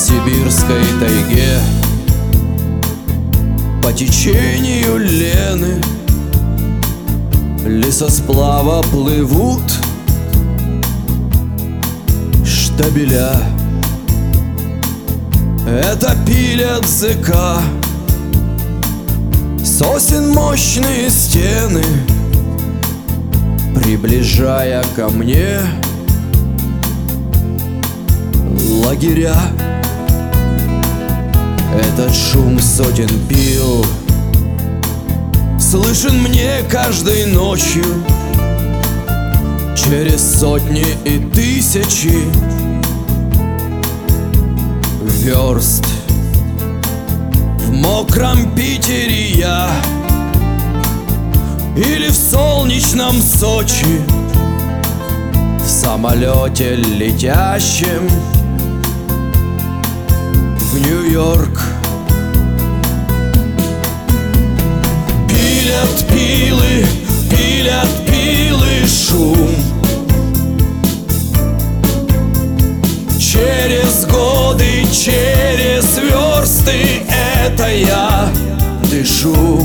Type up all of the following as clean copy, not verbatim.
сибирской тайге по течению Лены лесосплава плывут штабеля. Это пилят ЗК, сосен мощные стены, приближая ко мне лагеря. Этот шум сотен пил слышен мне каждой ночью через сотни и тысячи верст. В мокром Питере я или в солнечном Сочи, в самолете летящем в Нью-Йорк. Пилят пилы, пилят пилы шум. Через годы, через версты это я дышу.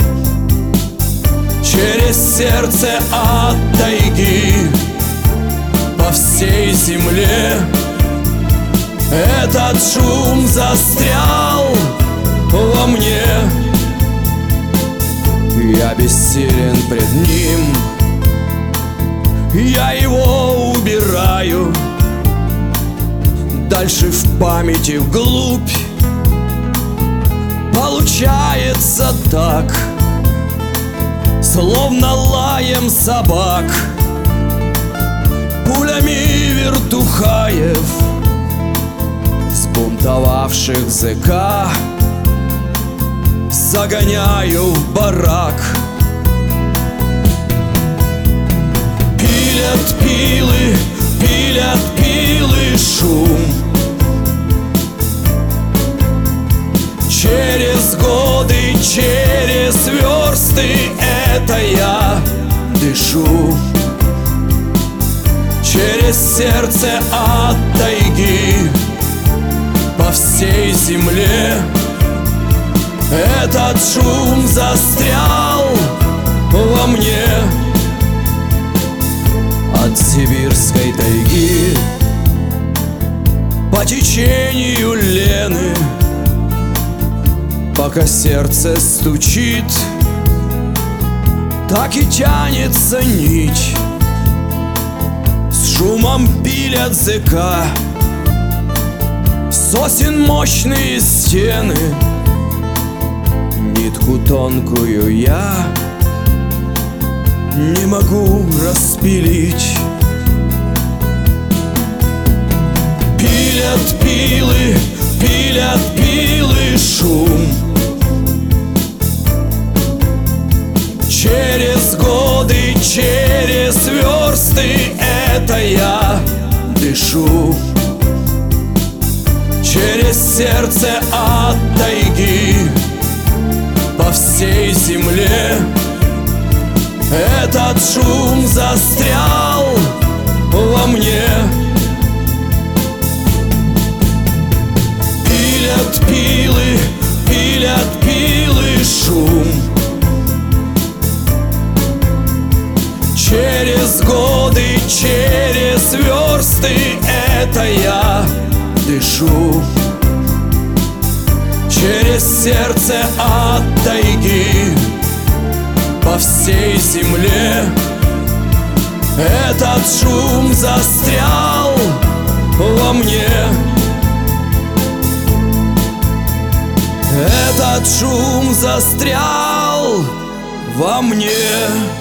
Через сердце от тайги по всей земле этот шум застрял во мне. Я бессилен пред ним, я его убираю дальше в памяти вглубь. Получается так, словно лаем собак, пулями вертухаев, сбунтовавших ЗК загоняю в барак. Пилят пилы, пилят пилы шум. Через годы, через версты это я дышу. Через сердце от тайги по всей земле этот шум застрял во мне. От сибирской тайги по течению Лены, пока сердце стучит, так и тянется нить. С шумом пилят ЗК, сосен мощные стены, нитку тонкую я не могу распилить. Пилят пилы, пилят пилы шум. Через годы, через версты это я дышу. Через сердце от тайги по всей земле этот шум застрял во мне. Пилят пилы, пилят пилы шум. Через годы, через версты это я дышу. Через сердце от тайги по всей земле этот шум застрял во мне. Этот шум застрял во мне.